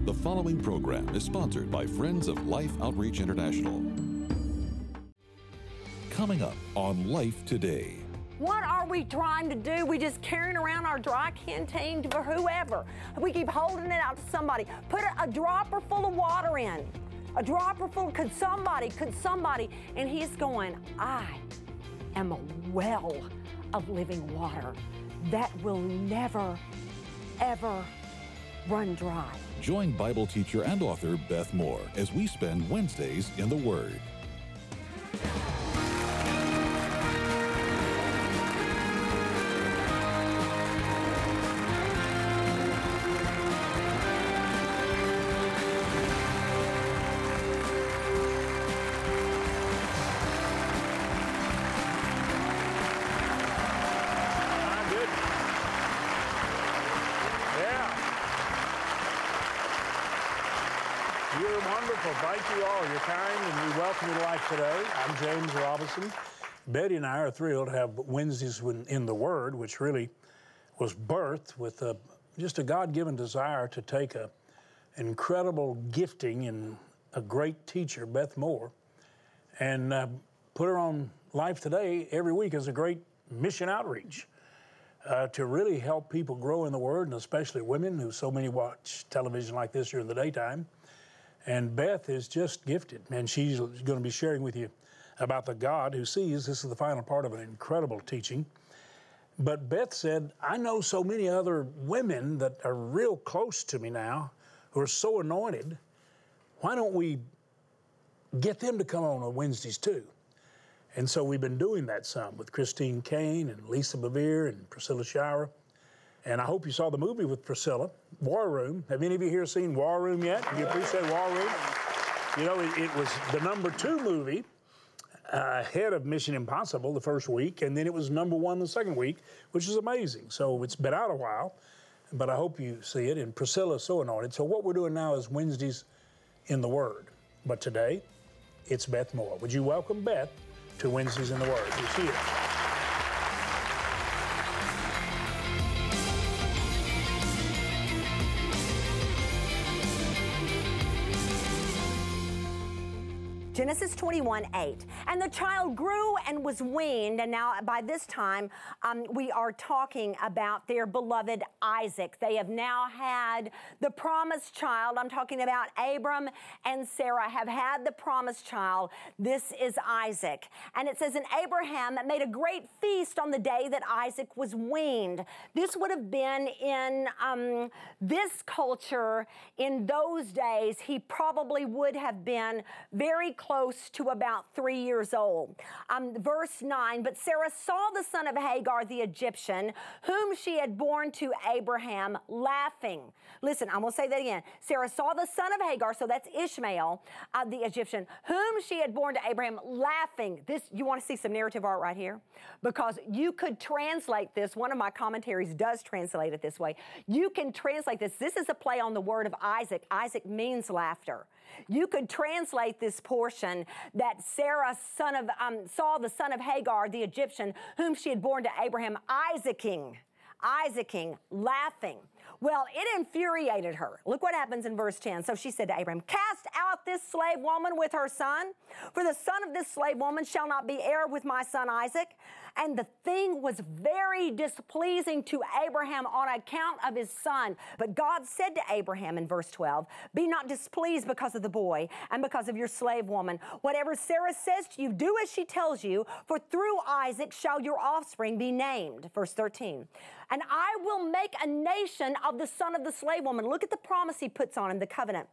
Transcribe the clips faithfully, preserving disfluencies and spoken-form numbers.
The following program is sponsored by Friends of Life Outreach International. Coming up on Life Today. What are we trying to do? We just carrying around our dry canteen for whoever. We keep holding it out to somebody. Put a, a dropper full of water in. A dropper full, could somebody, could somebody. And he's going, I am a well of living water that will never, ever run dry. Join Bible teacher and author Beth Moore as we spend Wednesdays in the Word. Thank you all. You're kind, and we welcome you to Life Today. I'm James Robinson. Betty and I are thrilled to have Wednesdays in the Word, which really was birthed with a, just a God-given desire to take a incredible gifting in a great teacher, Beth Moore, and uh, put her on Life Today every week as a great mission outreach uh, to really help people grow in the Word, and especially women who so many watch television like this during the daytime. And Beth is just gifted, and she's going to be sharing with you about the God who sees. This is the final part of an incredible teaching. But Beth said, I know so many other women that are real close to me now who are so anointed. Why don't we get them to come on on Wednesdays too? And so we've been doing that some with Christine Kane and Lisa Bevere and Priscilla Shira. And I hope you saw the movie with Priscilla, War Room. Have any of you here seen War Room yet? Do you appreciate War Room? You know, it, it was the number two movie uh, ahead of Mission Impossible the first week, and then it was number one the second week, which is amazing. So it's been out a while, but I hope you see it. And Priscilla is so anointed. So what we're doing now is Wednesdays in the Word. But today, it's Beth Moore. Would you welcome Beth to Wednesdays in the Word? Here she is. Genesis twenty-one, eight. And the child grew and was weaned, and now by this time, um, we are talking about their beloved Isaac. They have now had the promised child. I'm talking about Abram and Sarah have had the promised child. This is Isaac. And it says, and Abraham made a great feast on the day that Isaac was weaned. This would have been in um, this culture in those days. He probably would have been very close close to about three years old. Um, verse nine, but Sarah saw the son of Hagar, the Egyptian, whom she had borne to Abraham, laughing. Listen, I'm going to say that again. Sarah saw the son of Hagar, so that's Ishmael, uh, the Egyptian, whom she had borne to Abraham, laughing. This, you want to see some narrative art right here? Because you could translate this. One of my commentaries does translate it this way. You can translate this. This is a play on the word of Isaac. Isaac means laughter. You could translate this portion that Sarah son of, um, saw the son of Hagar, the Egyptian, whom she had borne to Abraham, Isaacing, Isaacing, laughing. Well, it infuriated her. Look what happens in verse ten. So she said to Abraham, cast out this slave woman with her son, for the son of this slave woman shall not be heir with my son Isaac. And the thing was very displeasing to Abraham on account of his son. But God said to Abraham in verse twelve, be not displeased because of the boy and because of your slave woman. Whatever Sarah says to you, do as she tells you, for through Isaac shall your offspring be named. Verse thirteen, and I will make a nation of the son of the slave woman. Look at the promise he puts on him, the covenant.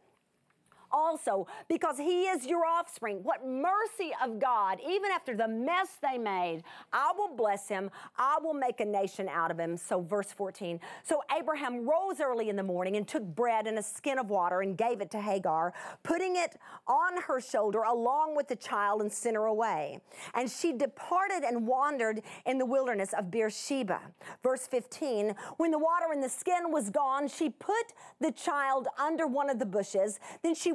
Also, because he is your offspring. What mercy of God, even after the mess they made, I will bless him. I will make a nation out of him. So verse fourteen, so Abraham rose early in the morning and took bread and a skin of water and gave it to Hagar, putting it on her shoulder along with the child and sent her away. And she departed and wandered in the wilderness of Beersheba. Verse fifteen, when the water in the skin was gone, she put the child under one of the bushes. Then she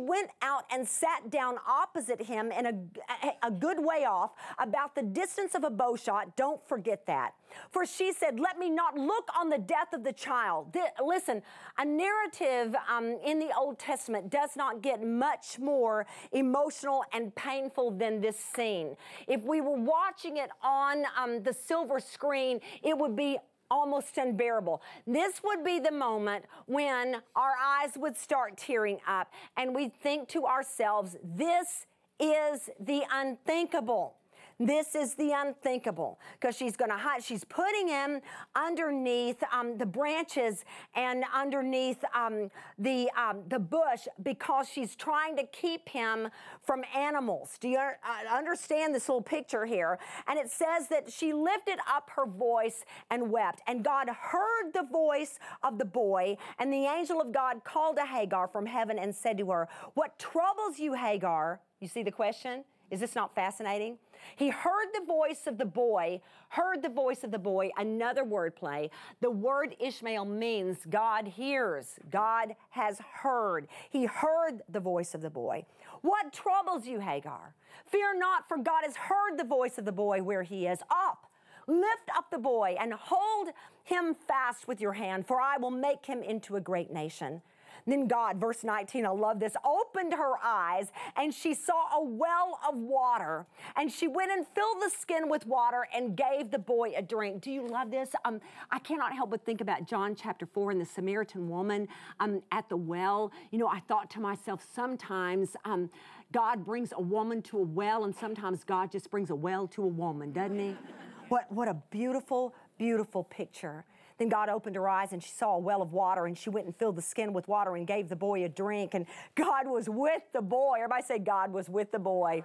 went out and sat down opposite him in a, a, a good way off, about the distance of a bow shot. Don't forget that. For she said, let me not look on the death of the child. Th- listen, a narrative um, in the Old Testament does not get much more emotional and painful than this scene. If we were watching it on um, the silver screen, it would be almost unbearable. This would be the moment when our eyes would start tearing up and we'd think to ourselves, this is the unthinkable. This is the unthinkable, because she's going to hide. She's putting him underneath um, the branches and underneath um, the um, the bush, because she's trying to keep him from animals. Do you uh, understand this little picture here? And it says that she lifted up her voice and wept. And God heard the voice of the boy, and the angel of God called to Hagar from heaven and said to her, what troubles you, Hagar? You see the question? Is this not fascinating? He heard the voice of the boy, heard the voice of the boy, another word play. The word Ishmael means God hears, God has heard. He heard the voice of the boy. What troubles you, Hagar? Fear not, for God has heard the voice of the boy where he is. Up, lift up the boy and hold him fast with your hand, for I will make him into a great nation. Then God, verse nineteen, I love this, opened her eyes, and she saw a well of water. And she went and filled the skin with water and gave the boy a drink. Do you love this? Um, I cannot help but think about John chapter four and the Samaritan woman um, at the well. You know, I thought to myself, sometimes um, God brings a woman to a well, and sometimes God just brings a well to a woman, doesn't he? What, what a beautiful, beautiful picture. Then God opened her eyes and she saw a well of water, and she went and filled the skin with water and gave the boy a drink. And God was with the boy. Everybody say, God was with the boy.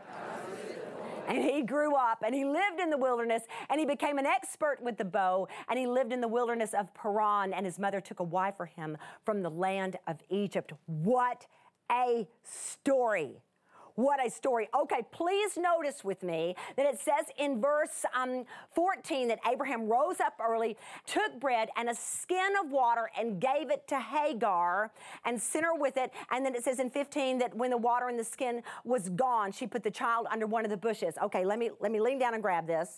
And he grew up and he lived in the wilderness, and he became an expert with the bow, and he lived in the wilderness of Paran, and his mother took a wife for him from the land of Egypt. What a story. What a story. Okay, please notice with me that it says in verse um, fourteen that Abraham rose up early, took bread and a skin of water and gave it to Hagar and sent her with it. And then it says in fifteen that when the water in the skin was gone, she put the child under one of the bushes. Okay, let me, let me lean down and grab this.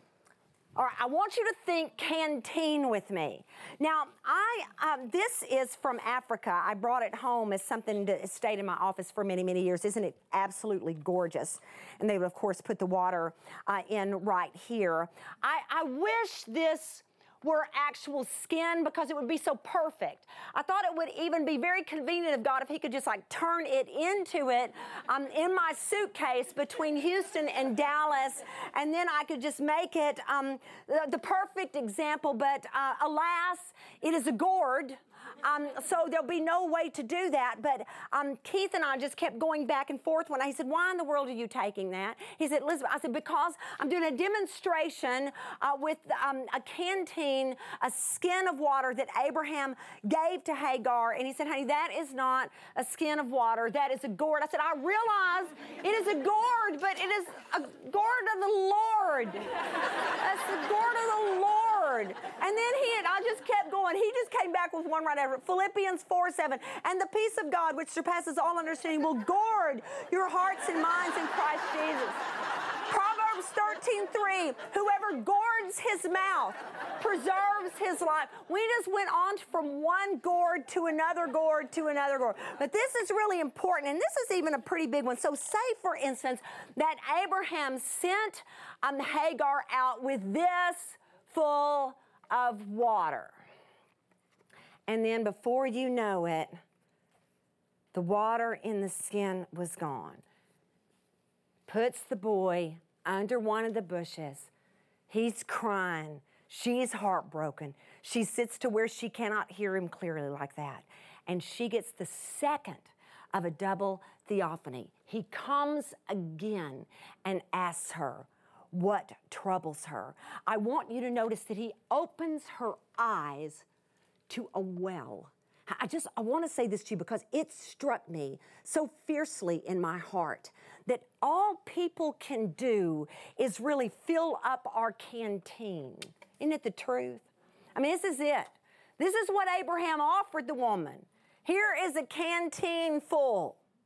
All right, I want you to think canteen with me. Now, I um, this is from Africa. I brought it home as something that stayed in my office for many, many years. Isn't it absolutely gorgeous? And they would, of course, put the water uh, in right here. I, I wish this were actual skin, because it would be so perfect. I thought it would even be very convenient of God if he could just like turn it into it um, in my suitcase between Houston and Dallas, and then I could just make it um, the, the perfect example. But uh, alas, it is a gourd. Um, so there'll be no way to do that. But um, Keith and I just kept going back and forth when I, he said, why in the world are you taking that? He said, Elizabeth, I said, because I'm doing a demonstration uh, with um, a canteen, a skin of water that Abraham gave to Hagar. And he said, honey, that is not a skin of water. That is a gourd. I said, I realize it is a gourd, but it is a gourd of the Lord. That's the gourd of the Lord. And then he and I just kept going. He just came back with one right after. Philippians four seven. And the peace of God, which surpasses all understanding, will guard your hearts and minds in Christ Jesus. Proverbs thirteen three. Whoever guards his mouth preserves his life. We just went on from one gourd to another gourd to another gourd. But this is really important, and this is even a pretty big one. So say, for instance, that Abraham sent um, Hagar out with this full of water. And then before you know it, the water in the skin was gone. Puts the boy under one of the bushes. He's crying. She's heartbroken. She sits to where she cannot hear him clearly like that. And she gets the second of a double theophany. He comes again and asks her what troubles her. I want you to notice that he opens her eyes to a well. I just, I want to say this to you because it struck me so fiercely in my heart that all people can do is really fill up our canteen. Isn't it the truth? I mean, this is it. This is what Abraham offered the woman. Here is a canteen full.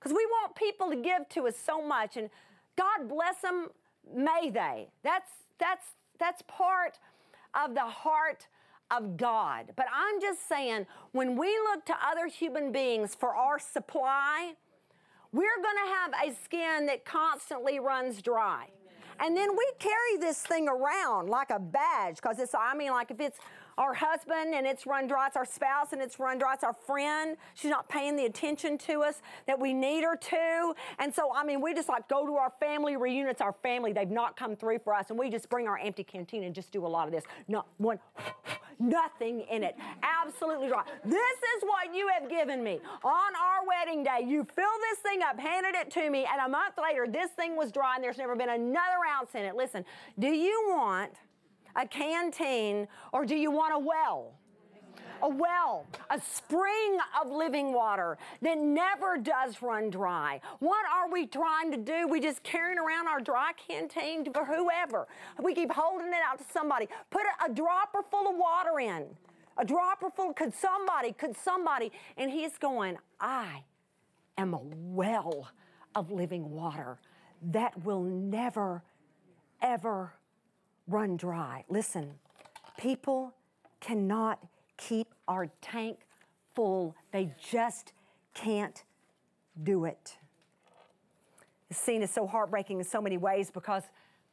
Because we want people to give to us so much, and God bless them, may they. That's, that's, that's part of the heart of God. But I'm just saying, when we look to other human beings for our supply, we're going to have a skin that constantly runs dry. And then we carry this thing around like a badge, because it's, I mean, like if it's our husband and it's run dry, it's our spouse and it's run dry, it's our friend, she's not paying the attention to us that we need her to. And so, I mean, we just like go to our family reunion, it's our family, they've not come through for us, and we just bring our empty canteen and just do a lot of this. Not one, nothing in it, absolutely dry. This is what you have given me. On our wedding day, you filled this thing up, handed it to me, and a month later, this thing was dry and there's never been another ounce in it. Listen, do you want a canteen, or do you want a well? A well, a spring of living water that never does run dry. What are we trying to do? We just carrying around our dry canteen for whoever. We keep holding it out to somebody. Put a, a dropper full of water in. A dropper full, could somebody, could somebody, and he's going, I am a well of living water that will never, ever run dry. Listen, people cannot keep our tank full. They just can't do it. This scene is so heartbreaking in so many ways because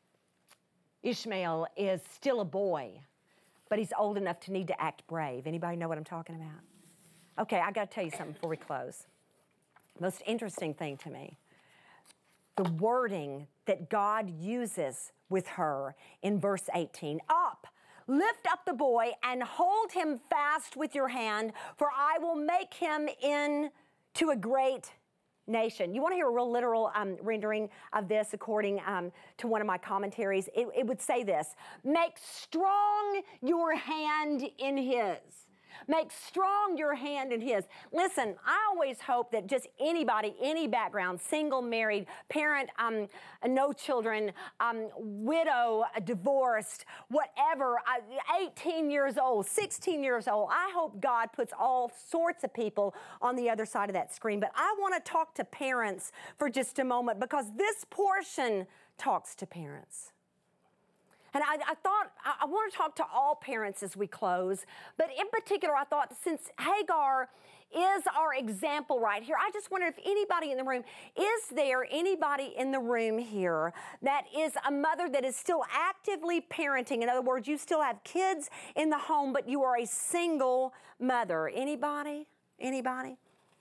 Ishmael is still a boy, but he's old enough to need to act brave. Anybody know what I'm talking about? Okay, I got to tell you something before we close. Most interesting thing to me, the wording that God uses with her in verse eighteen. Up, lift up the boy and hold him fast with your hand, for I will make him into a great nation. You want to hear a real literal um, rendering of this according um, to one of my commentaries? It, it would say this: make strong your hand in his. Make strong your hand in his. Listen, I always hope that just anybody, any background, single, married, parent, um, no children, um, widow, divorced, whatever, eighteen years old, sixteen years old, I hope God puts all sorts of people on the other side of that screen. But I want to talk to parents for just a moment, because this portion talks to parents. And I, I thought, I, I want to talk to all parents as we close, but in particular, I thought since Hagar is our example right here, I just wondered if anybody in the room, is there anybody in the room here that is a mother that is still actively parenting? In other words, you still have kids in the home, but you are a single mother. Anybody? Anybody?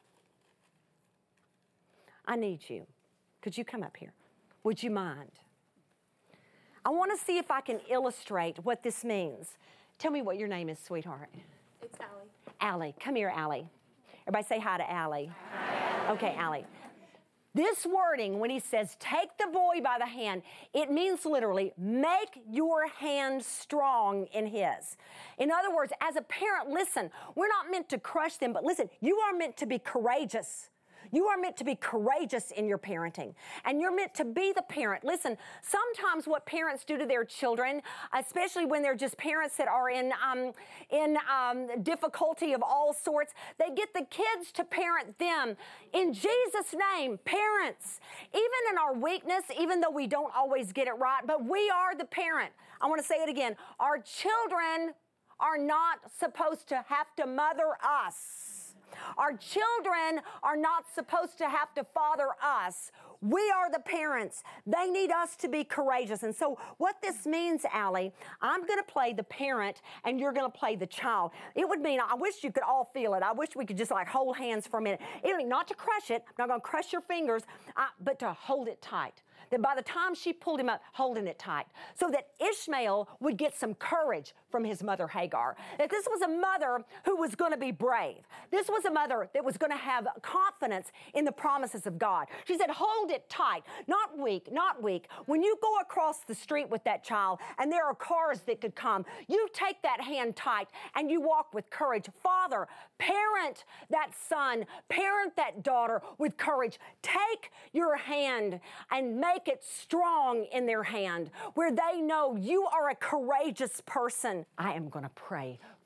I need you. Could you come up here? Would you mind? I want to see if I can illustrate what this means. Tell me what your name is, sweetheart. It's Allie. Allie. Come here, Allie. Everybody say hi to Allie. Hi. Okay, Allie. This wording, when he says, take the boy by the hand, it means literally, make your hand strong in his. In other words, as a parent, listen, we're not meant to crush them, but listen, you are meant to be courageous. You are meant to be courageous in your parenting, and you're meant to be the parent. Listen, sometimes what parents do to their children, especially when they're just parents that are in um, in um, difficulty of all sorts, they get the kids to parent them. In Jesus' name, parents, even in our weakness, even though we don't always get it right, but we are the parent. I want to say it again. Our children are not supposed to have to mother us. Our children are not supposed to have to father us. We are the parents. They need us to be courageous. And so what this means, Allie, I'm going to play the parent and you're going to play the child. It would mean, I wish you could all feel it. I wish we could just like hold hands for a minute. It would mean not to crush it. I'm not going to crush your fingers, uh, but to hold it tight. That by the time she pulled him up, holding it tight, so that Ishmael would get some courage from his mother Hagar. That this was a mother who was going to be brave. This was a mother that was going to have confidence in the promises of God. She said, hold it tight, not weak, not weak. When you go across the street with that child and there are cars that could come, you take that hand tight and you walk with courage. Father, parent that son, parent that daughter with courage. Take your hand and make it strong in their hand where they know you are a courageous person. I am going to pray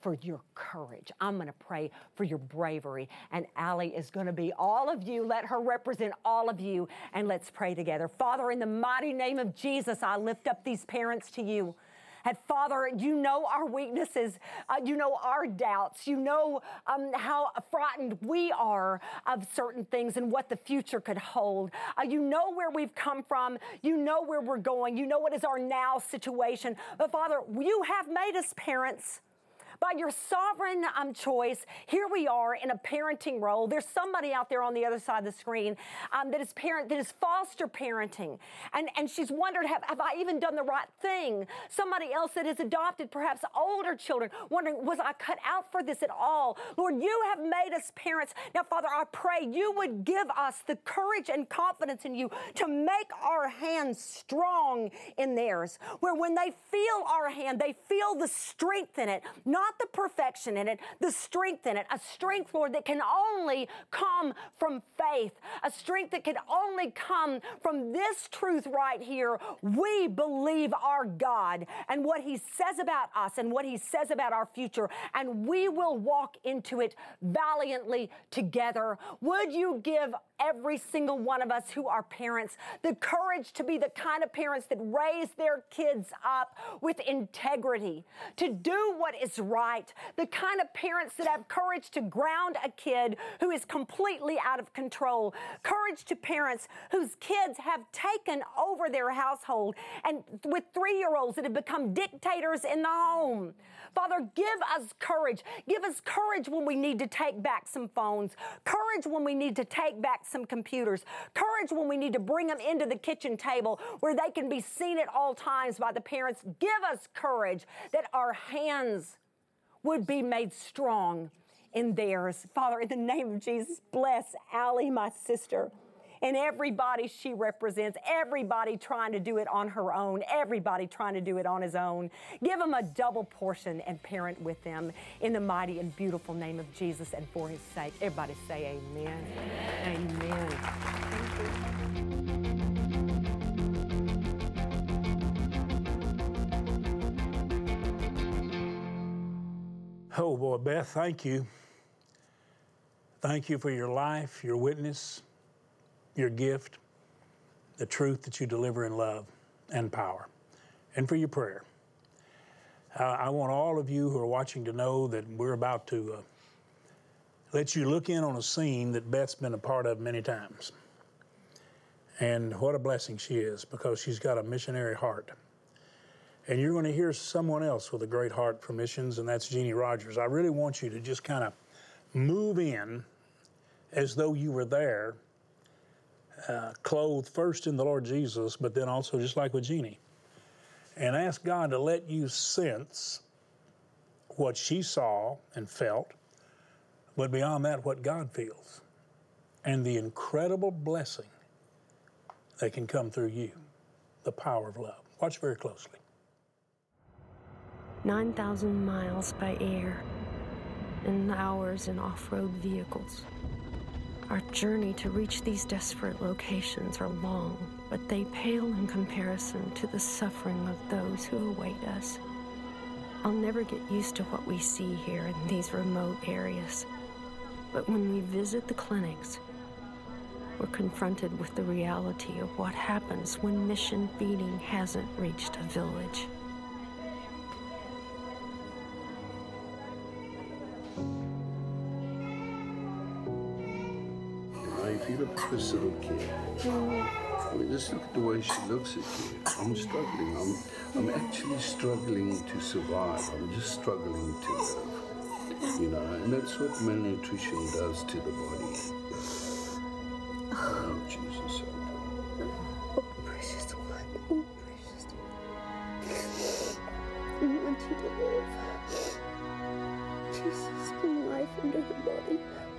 for your courage. I'm going to pray for your bravery. And Allie is going to be all of you. Let her represent all of you. And let's pray together. Father, in the mighty name of Jesus, I lift up these parents to you. And Father, you know our weaknesses. Uh, you know our doubts. You know um, how frightened we are of certain things and what the future could hold. Uh, you know where we've come from. You know where we're going. You know what is our now situation. But Father, you have made us parents. By your sovereign um, choice, here we are in a parenting role. There's somebody out there on the other side of the screen um, that is parent that is foster parenting, and and she's wondered, have, have I even done the right thing? Somebody else that has adopted perhaps older children, wondering, was I cut out for this at all? Lord, you have made us parents. Now, Father, I pray you would give us the courage and confidence in you to make our hands strong in theirs, where when they feel our hand, they feel the strength in it, not the perfection in it, the strength in it, a strength, Lord, that can only come from faith, a strength that can only come from this truth right here. We believe our God and what he says about us and what he says about our future, and we will walk into it valiantly together. Would you give every single one of us who are parents the courage to be the kind of parents that raise their kids up with integrity, to do what is right, the kind of parents that have courage to ground a kid who is completely out of control, courage to parents whose kids have taken over their household, and with three-year-olds that have become dictators in the home. Father, give us courage. Give us courage when we need to take back some phones, courage when we need to take back some computers, courage when we need to bring them into the kitchen table where they can be seen at all times by the parents. Give us courage that our hands would be made strong in theirs. Father, in the name of Jesus, bless Allie, my sister, and everybody she represents, everybody trying to do it on her own, everybody trying to do it on his own. Give them a double portion and parent with them in the mighty and beautiful name of Jesus and for his sake. Everybody say amen. Amen. Amen. Oh, boy, Beth, thank you. Thank you for your life, your witness, your gift, the truth that you deliver in love and power, and for your prayer. Uh, I want all of you who are watching to know that we're about to uh, let you look in on a scene that Beth's been a part of many times. And what a blessing she is, because she's got a missionary heart. And you're going to hear someone else with a great heart for missions, and that's Jeannie Rogers. I really want you to just kind of move in as though you were there, uh, clothed first in the Lord Jesus, but then also just like with Jeannie. And ask God to let you sense what she saw and felt, but beyond that, what God feels, and the incredible blessing that can come through you, the power of love. Watch very closely. nine thousand miles by air and hours in off-road vehicles. Our journey to reach these desperate locations are long, but they pale in comparison to the suffering of those who await us. I'll never get used to what we see here in these remote areas, but when we visit the clinics, we're confronted with the reality of what happens when mission feeding hasn't reached a village. If you look at this little kid, I mean, just look at the way she looks at you. I'm struggling. I'm, I'm actually struggling to survive. I'm just struggling to live. You know, and that's what malnutrition does to the body. Oh, Jesus. Oh, precious one. Oh, precious one. I want you to live. Jesus, bring life into her body.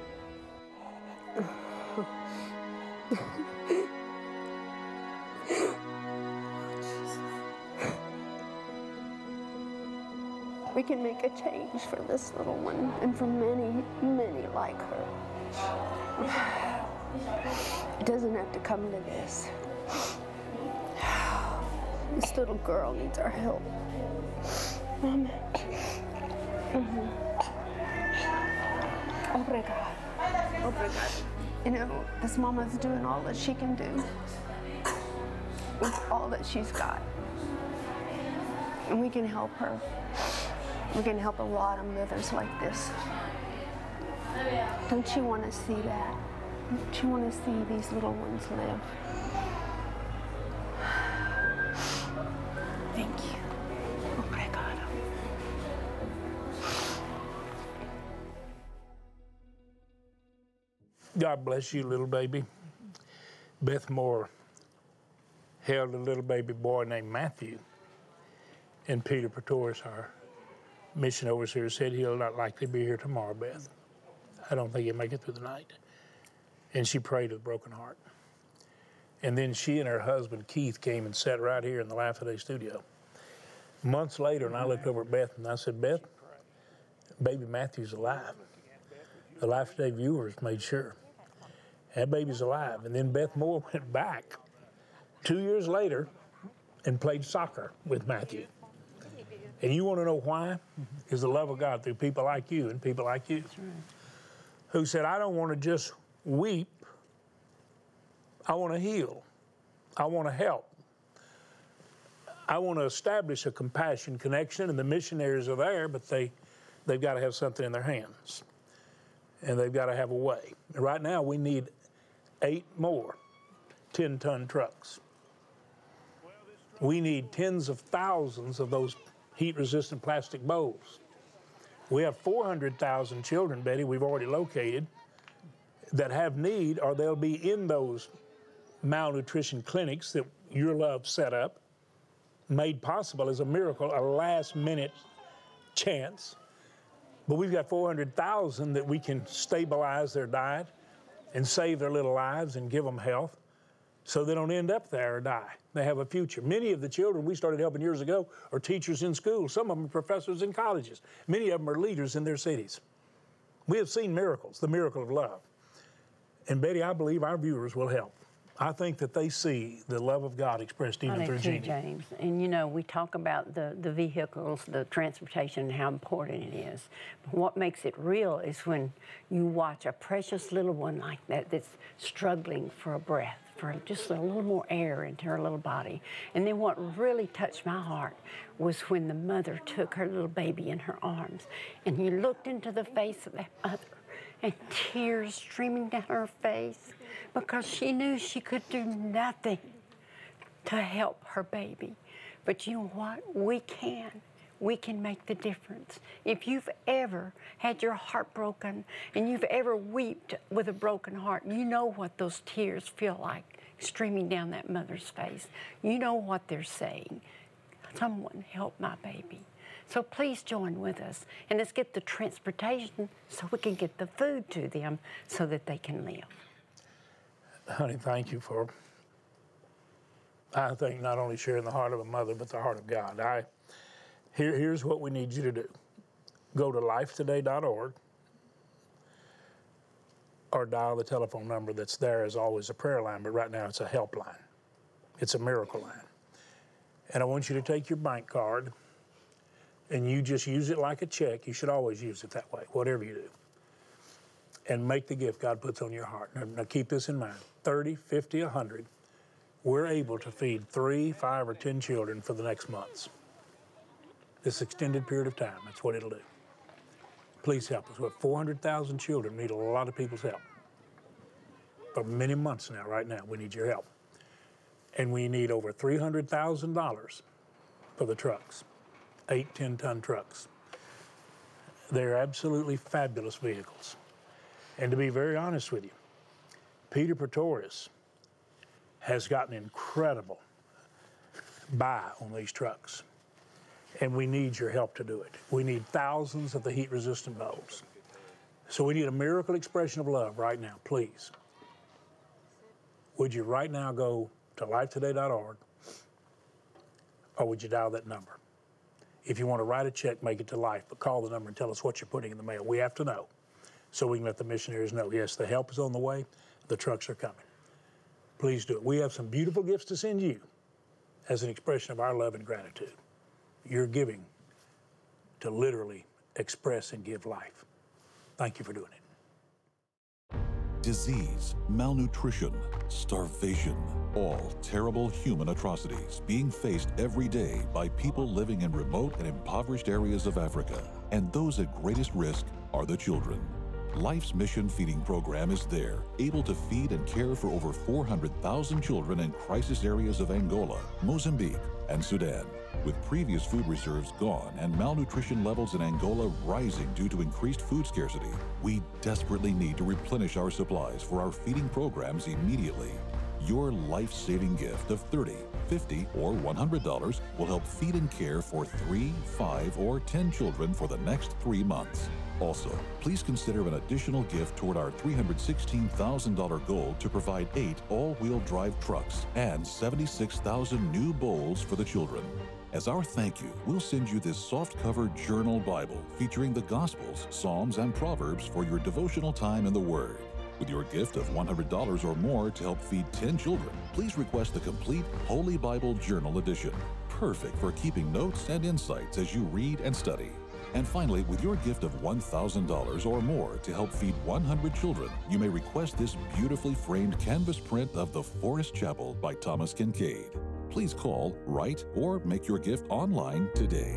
We can make a change for this little one and for many, many like her. It doesn't have to come to this. This little girl needs our help. Amen. Mm-hmm. Obrigado. Obrigado. You know, this mama's doing all that she can do with all that she's got. And we can help her. We can help a lot of mothers like this. Don't you want to see that? Don't you want to see these little ones live? Thank you. Obrigado. God bless you, little baby. Beth Moore held a little baby boy named Matthew, and Peter Pretorius, our mission overseer, said he'll not likely be here tomorrow, Beth. I don't think he'll make it through the night. And she prayed with a broken heart. And then she and her husband, Keith, came and sat right here in the Life Today studio. Months later, and I looked over at Beth, and I said, Beth, baby Matthew's alive. The Life Today viewers made sure. That baby's alive. And then Beth Moore went back two years later and played soccer with Matthew. And you want to know why? It's the love of God through people like you and people like you. That's right. Who said, I don't want to just weep. I want to heal. I want to help. I want to establish a compassion connection, and the missionaries are there, but they, they've got to have something in their hands. And they've got to have a way. And right now, we need eight more ten-ton trucks. We need tens of thousands of those heat-resistant plastic bowls. We have four hundred thousand children, Betty, we've already located, that have need, or they'll be in those malnutrition clinics that Your Love set up, made possible as a miracle, a last-minute chance. But we've got four hundred thousand that we can stabilize their diet and save their little lives and give them health so they don't end up there or die. They have a future. Many of the children we started helping years ago are teachers in schools. Some of them are professors in colleges. Many of them are leaders in their cities. We have seen miracles, the miracle of love. And Betty, I believe our viewers will help. I think that they see the love of God expressed even I do through too, Jeannie. James. And you know, we talk about the, the vehicles, the transportation, and how important it is. But what makes it real is when you watch a precious little one like that that's struggling for a breath, for just a little more air into her little body. And then what really touched my heart was when the mother took her little baby in her arms, and you looked into the face of that mother, and tears streaming down her face because she knew she could do nothing to help her baby. But you know what? We can. We can make the difference. If you've ever had your heart broken and you've ever wept with a broken heart, you know what those tears feel like streaming down that mother's face. You know what they're saying. Someone help my baby. So please join with us, and let's get the transportation so we can get the food to them so that they can live. Honey, thank you for, I think, not only sharing the heart of a mother, but the heart of God. I, here, here's what we need you to do. Go to life today dot org or dial the telephone number that's there as always, a prayer line, but right now it's a helpline. It's a miracle line. And I want you to take your bank card and you just use it like a check. You should always use it that way, whatever you do. And make the gift God puts on your heart. Now, now keep this in mind, thirty, fifty, a hundred, we're able to feed three, five, or ten children for the next months. This extended period of time, that's what it'll do. Please help us. We have four hundred thousand children, need a lot of people's help. For many months now, right now, we need your help. And we need over three hundred thousand dollars for the trucks. Eight ten-ton trucks. They're absolutely fabulous vehicles. And to be very honest with you, Peter Pretorius has gotten incredible buy on these trucks. And we need your help to do it. We need thousands of the heat-resistant bowls. So we need a miracle expression of love right now, please. Would you right now go to life today dot org, or would you dial that number? If you want to write a check, make it to Life, but call the number and tell us what you're putting in the mail. We have to know so we can let the missionaries know, yes, the help is on the way, the trucks are coming. Please do it. We have some beautiful gifts to send you as an expression of our love and gratitude. You're giving to literally express and give life. Thank you for doing it. Disease, malnutrition, starvation, all terrible human atrocities being faced every day by people living in remote and impoverished areas of Africa. And those at greatest risk are the children. Life's Mission Feeding Program is there, able to feed and care for over four hundred thousand children in crisis areas of Angola, Mozambique, and Sudan. With previous food reserves gone and malnutrition levels in Angola rising due to increased food scarcity, we desperately need to replenish our supplies for our feeding programs immediately. Your life-saving gift of thirty dollars, fifty dollars, or one hundred dollars will help feed and care for three, five, or ten children for the next three months. Also, please consider an additional gift toward our three hundred sixteen thousand dollars goal to provide eight all-wheel drive trucks and seventy-six thousand new bowls for the children. As our thank you, we'll send you this soft-cover journal Bible featuring the Gospels, Psalms, and Proverbs for your devotional time in the Word. With your gift of one hundred dollars or more to help feed ten children, please request the complete Holy Bible Journal Edition, perfect for keeping notes and insights as you read and study. And finally, with your gift of one thousand dollars or more to help feed one hundred children, you may request this beautifully framed canvas print of The Forest Chapel by Thomas Kincaid. Please call, write, or make your gift online today.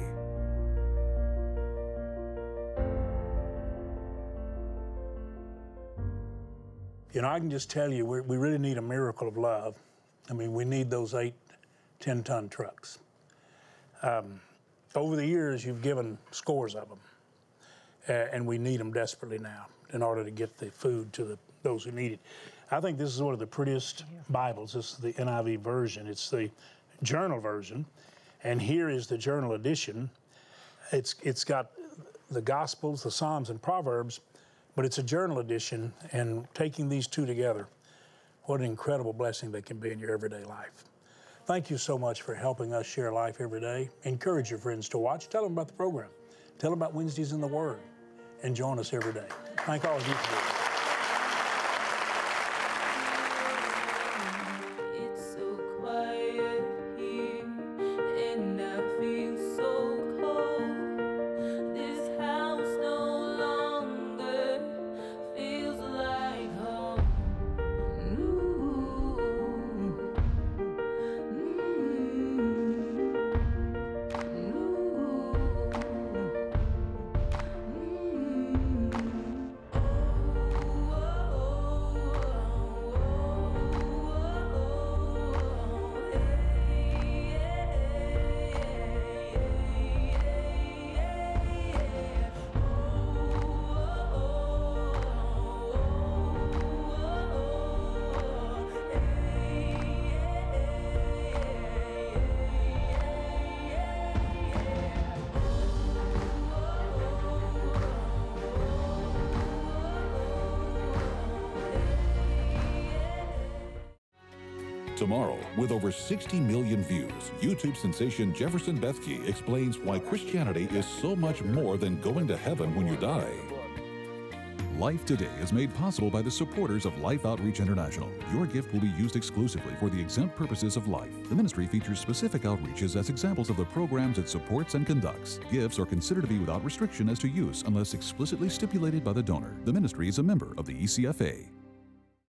You know, I can just tell you, we we really need a miracle of love. I mean, we need those eight ten-ton trucks. Um, over the years, you've given scores of them, uh, and we need them desperately now in order to get the food to the, those who need it. I think this is one of the prettiest Bibles. This is the N I V version. It's the journal version, and here is the journal edition. It's It's got the Gospels, the Psalms, and Proverbs, but it's a journal edition, and taking these two together, what an incredible blessing they can be in your everyday life. Thank you so much for helping us share life every day. Encourage your friends to watch. Tell them about the program. Tell them about Wednesdays in the Word, and join us every day. Thank all of you for doing it. Tomorrow, with over sixty million views, YouTube sensation Jefferson Bethke explains why Christianity is so much more than going to heaven when you die. Life Today is made possible by the supporters of Life Outreach International. Your gift will be used exclusively for the exempt purposes of life. The ministry features specific outreaches as examples of the programs it supports and conducts. Gifts are considered to be without restriction as to use unless explicitly stipulated by the donor. The ministry is a member of the E C F A.